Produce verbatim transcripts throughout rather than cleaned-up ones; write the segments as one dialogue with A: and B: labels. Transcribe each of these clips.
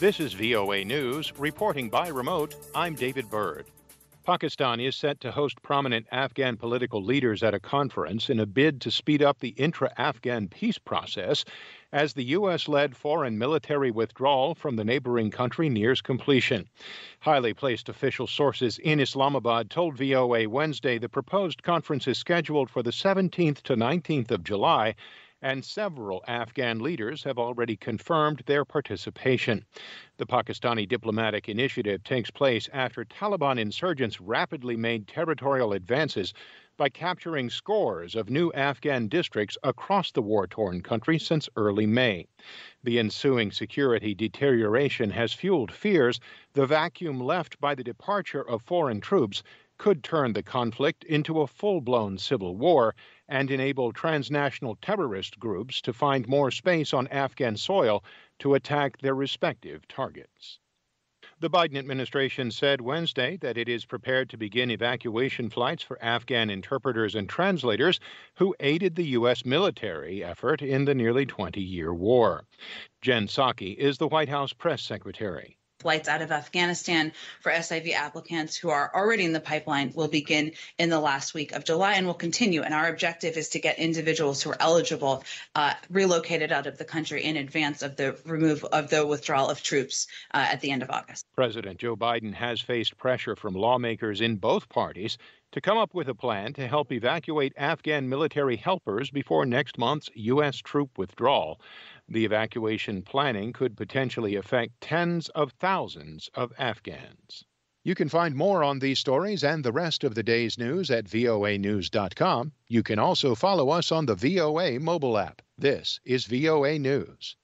A: This is V O A News, reporting by remote. I'm David Byrd. Pakistan is set to host prominent Afghan political leaders at a conference in a bid to speed up the intra-Afghan peace process as the U S-led foreign military withdrawal from the neighboring country nears completion. Highly placed official sources in Islamabad told V O A Wednesday the proposed conference is scheduled for the seventeenth to nineteenth of July, and several Afghan leaders have already confirmed their participation. The Pakistani diplomatic initiative takes place after Taliban insurgents rapidly made territorial advances by capturing scores of new Afghan districts across the war-torn country since early May. The ensuing security deterioration has fueled fears the vacuum left by the departure of foreign troops could turn the conflict into a full-blown civil war and enable transnational terrorist groups to find more space on Afghan soil to attack their respective targets. The Biden administration said Wednesday that it is prepared to begin evacuation flights for Afghan interpreters and translators who aided the U S military effort in the nearly twenty-year war. Jen Psaki is the White House press secretary.
B: Flights out of Afghanistan for S I V applicants who are already in the pipeline will begin in the last week of July and will continue. And our objective is to get individuals who are eligible uh, relocated out of the country in advance of the remove of the withdrawal of troops uh, at the end of August.
A: President Joe Biden has faced pressure from lawmakers in both parties to come up with a plan to help evacuate Afghan military helpers before next month's U S troop withdrawal. The evacuation planning could potentially affect tens of thousands of Afghans. You can find more on these stories and the rest of the day's news at V O A news dot com. You can also follow us on the V O A mobile app. This is V O A News.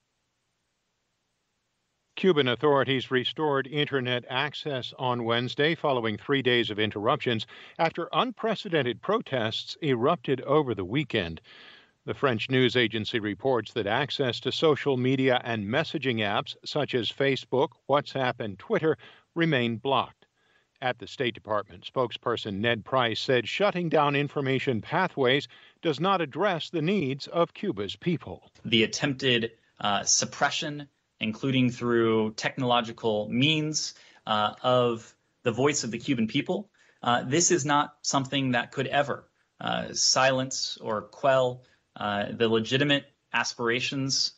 A: Cuban authorities restored Internet access on Wednesday following three days of interruptions after unprecedented protests erupted over the weekend. The French news agency reports that access to social media and messaging apps such as Facebook, WhatsApp, and Twitter remain blocked. At the State Department, spokesperson Ned Price said shutting down information pathways does not address the needs of Cuba's people.
C: The attempted uh, suppression, including through technological means uh, of the voice of the Cuban people, uh, this is not something that could ever uh, silence or quell Uh, the legitimate aspirations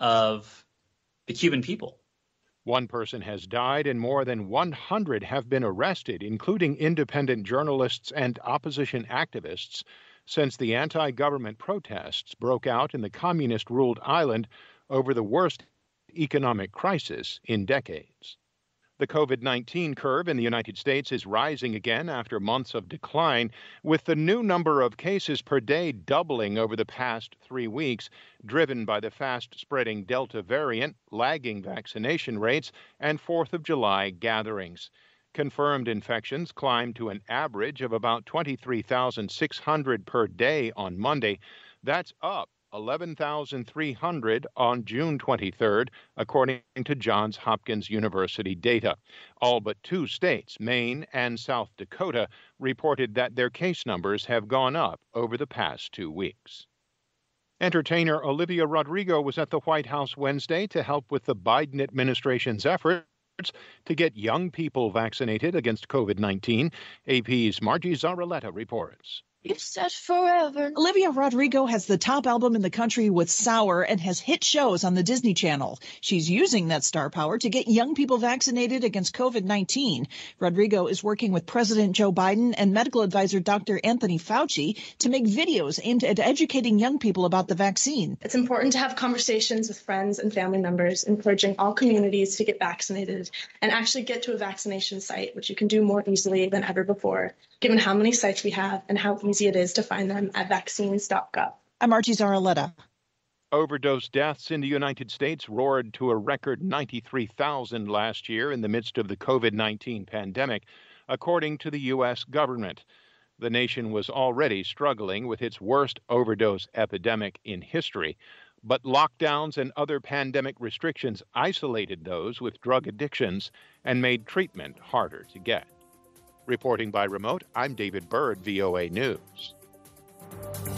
C: of the Cuban people.
A: One person has died and more than one hundred have been arrested, including independent journalists and opposition activists, since the anti-government protests broke out in the communist-ruled island over the worst economic crisis in decades. The COVID nineteen curve in the United States is rising again after months of decline, with the new number of cases per day doubling over the past three weeks, driven by the fast-spreading Delta variant, lagging vaccination rates, and fourth of July gatherings. Confirmed infections climbed to an average of about twenty-three thousand six hundred per day on Monday. That's up eleven thousand three hundred on June twenty-third, according to Johns Hopkins University data. All but two states, Maine and South Dakota, reported that their case numbers have gone up over the past two weeks. Entertainer Olivia Rodrigo was at the White House Wednesday to help with the Biden administration's efforts to get young people vaccinated against COVID nineteen. A P's Margie Zaraletta reports.
D: You said forever. Olivia Rodrigo has the top album in the country with Sour and has hit shows on the Disney Channel. She's using that star power to get young people vaccinated against COVID nineteen. Rodrigo is working with President Joe Biden and medical advisor Doctor Anthony Fauci to make videos aimed at educating young people about the vaccine.
E: It's important to have conversations with friends and family members, encouraging all communities to get vaccinated and actually get to a vaccination site, which you can do more easily than ever before, given how many sites we have and how easy it is to find them at vaccines dot gov.
D: I'm Margie Zaraletta.
A: Overdose deaths in the United States roared to a record ninety-three thousand last year in the midst of the COVID nineteen pandemic, according to the U S government. The nation was already struggling with its worst overdose epidemic in history, but lockdowns and other pandemic restrictions isolated those with drug addictions and made treatment harder to get. Reporting by remote, I'm David Byrd, V O A News.